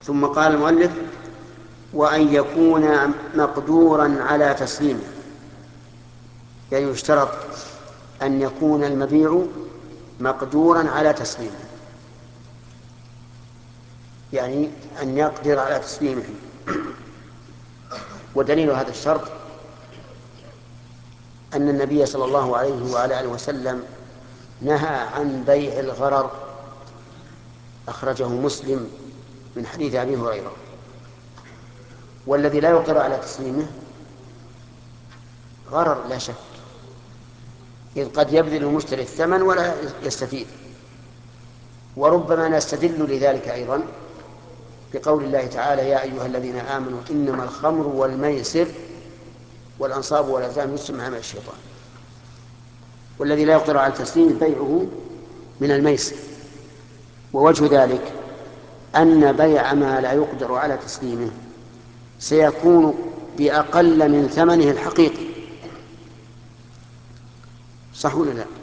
ثم قال المؤلف: وأن يكون مقدورا على تسليمه، يعني يشترط أن يكون المبيع مقدورا على تسليمه، يعني أن يقدر على تسليمه. ودليل هذا الشرط أن النبي صلى الله عليه وعلى آله وسلم نهى عن بيع الغرر، أخرجه مسلم من حديث أبي هريرة. والذي لا يقدر على تسليمه غرر لا شك، إذ قد يبذل المشتري الثمن ولا يستفيد. وربما نستدل لذلك أيضا بقول الله تعالى: يا أيها الذين آمنوا إنما الخمر والميسر والأنصاب والأزلام رجس من عمل الشيطان. والذي لا يقدر على التسليم بيعه من الميسر. ووجه ذلك أن بيع ما لا يقدر على تسليمه سيكون بأقل من ثمنه الحقيقي، صح ولا لا؟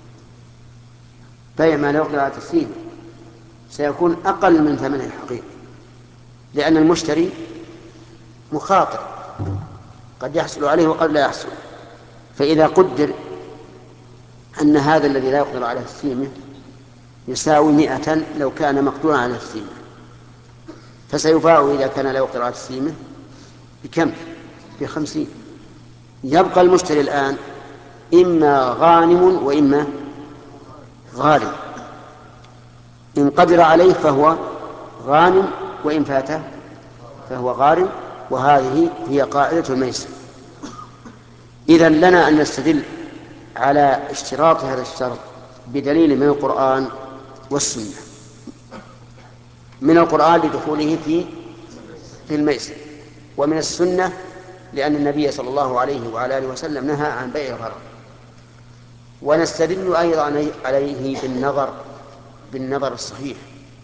بيع ما لا يقدر على تسليمه سيكون أقل من ثمنه الحقيقي، لأن المشتري مخاطر، قد يحصل عليه وقد لا يحصل. فإذا قدر أن هذا الذي لا يقدر على تسليمه يساوي 100 لو كان مقدورا على تسليمه، فسيباع إذا كان لا يقدر على تسليمه بكم؟ ب50. يبقى المشتري الآن إما غانم وإما غارم. إن قدر عليه فهو غانم، وإن فاته فهو غارم. وهذه هي قاعدة الميسر. إذن لنا أن نستدل على اشتراط هذا الشرط بدليل من القرآن والسنة. من القرآن لدخوله في الميسر، ومن السنة لأن النبي صلى الله عليه وعلى آله وسلم نهى عن بيع الغرر. ونستدل أيضا عليه بالنظر الصحيح،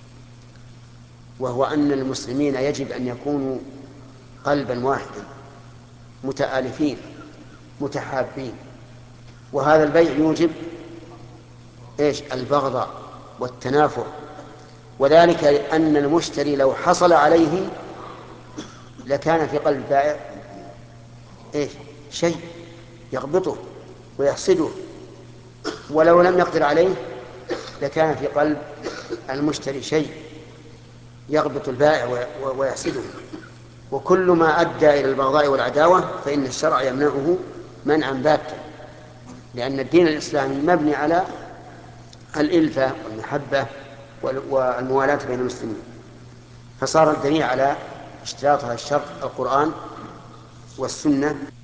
وهو أن المسلمين يجب أن يكونوا قلبا واحدا متآلفين متحابين. وهذا البيع يوجب البغضاء والتنافر، وذلك لأن المشتري لو حصل عليه لكان في قلب البائع شيء يغبطه ويحسده، ولو لم يقدر عليه لكان في قلب المشتري شيء يغبط البائع ويحسده. وكل ما أدى إلى البغضاء والعداوة فإن الشرع يمنعه منعا باتا، لأن الدين الإسلامي مبني على الإلفة والمحبة والموالاة بين المسلمين. فصار الدليل على اشتراط هذا الشرط القرآن والسنة